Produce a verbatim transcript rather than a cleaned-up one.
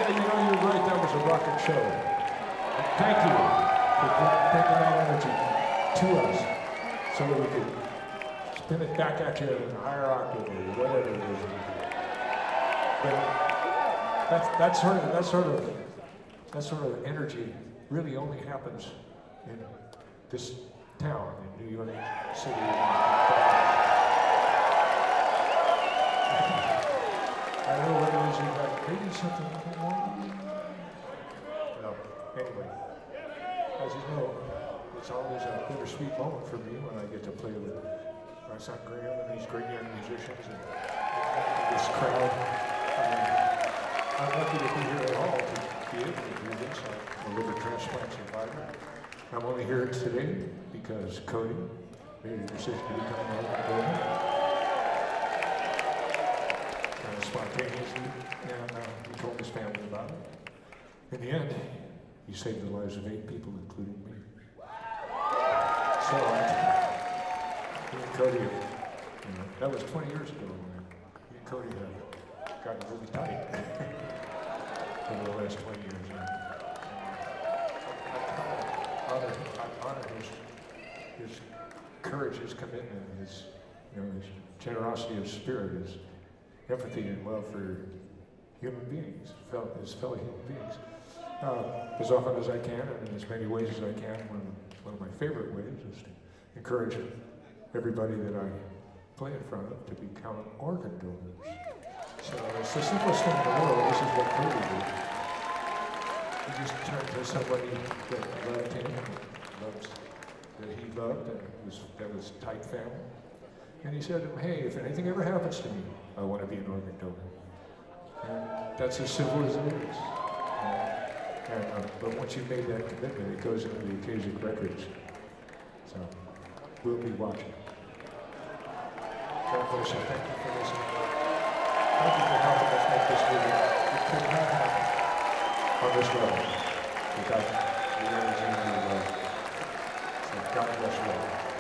Yeah, you know, you're right. That was a rocking show. Thank you for bringing that energy to us so that we could spin it back at you in a higher octave or whatever it is. But that's, that sort of, that sort of, that sort of energy really only happens in this town, in New York City. I don't know what it is you got. Maybe something a little more. No. Anyway, as you know, it's always a bittersweet moment for me when I get to play with my son Graham and these great young musicians and this crowd. I mean, I'm lucky to be here at all to be able to do this. I'm a liver transplant survivor. I'm only here today because Cody made a decision to become a donor. Kind of spontaneously, and uh, he told his family about it. In the end, he saved the lives of eight people, including me. So, uh, me and Cody, you know, that was twenty years ago. When me and Cody have gotten really tight over the last twenty years. And, I honor, I honor his, his courage, his commitment, his, you know, his generosity of spirit, his empathy and love for human beings, fellow, his fellow human beings. Uh, as often as I can, and in as many ways as I can, one of, one of my favorite ways is to encourage everybody that I play in front of to become organ donors. So it's the simplest thing in the world. This is what Cody did. He just turned to somebody that loved him, loves, that he loved, and was, that was tight family. And he said to him, hey, if anything ever happens to me, I want to be an organ donor. And that's as simple as it is. And, and, uh, but once you've made that commitment, it goes into the Akashic Records. So we'll be watching. God bless you. Thank you for listening. Thank you for helping us make this video. It could not happen on this level without the energy and your love. So God bless you all.